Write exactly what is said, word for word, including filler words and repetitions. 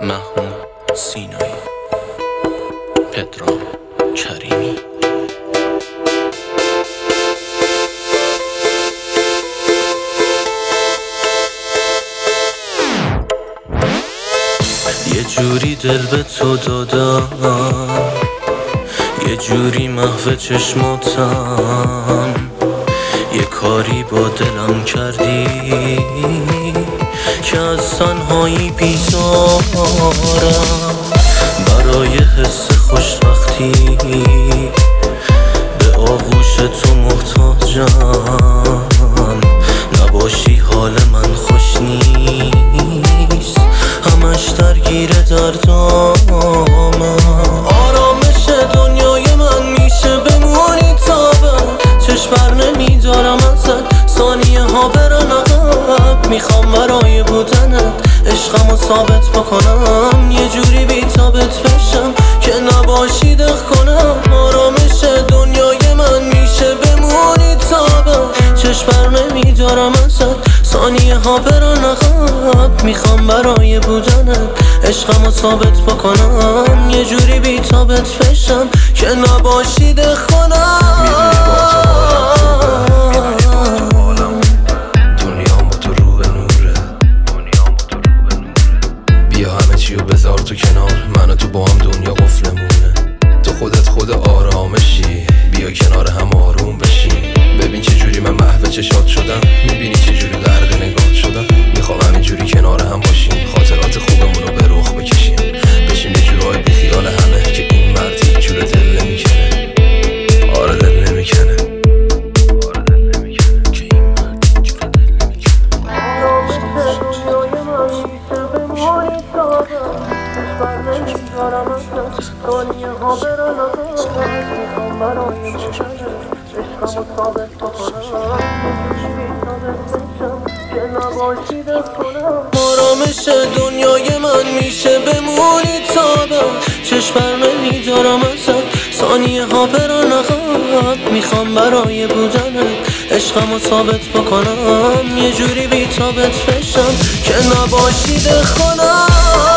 محمود سینایی، پدرام کریمی. یه جوری دل به تو دادم، یه جوری محو چشماتم، یه کاری با دلم کردی که از تنهایی بیزارم. برای حس خوشبختی به آغوش تو محتاجم، نباشی حال من خوش نیست، همش درگیر دردامم. آرامش دنیای من میشه بمونی تا به چشم بر نمیدارم ازت، ثانیه ها برن عقب، میخوام برای بودنت عشقمو ثابت بکنم، یه جوری بی تابت بشم که نباشی دق کنم. آرامش دنیای من میشه بمونی تا به چشم بر نمیدارم ازت، ثانیه ها برن عقب، میخوام برای بودنت عشقمو ثابت بکنم، یه جوری بی تابت بشم که نباشی دق کنم. بذار تو کنار من و تو با هم دنیا قفلمونه، تو خودت خود آرامشی، بیا کنار هم آروم بشی. ببین چه جوری من محو چشات شدم، میبینی چه جوری غرق نگات شدم. میخوام همین جوری کنار هم باشیم، خاطرات خوبمونو به رخ بکشیم، بشیم یه جورای بی خیال همه که این مرد یک جور دل نمیکنه. آره دل نمیکنه، آره دل نمیکنه که این مرد یک جور دل نمیکنه. آرامش دنیای من میشه بمونی تا بر نمیدارم ازت، ثانیه ها برن عقب، میخوام برای بودنت عشقمو ثابت بکنم، بی تابت بشم که نباشی دق کنم. آرامش دنیای من میشه بمونی تا به چشم بر نمیدارم ازت، ثانیه ها برن عقب، میخوام برای بودنت عشقمو ثابت بکنم، یه جوری بی تابت بشم که نباشی دق کنم.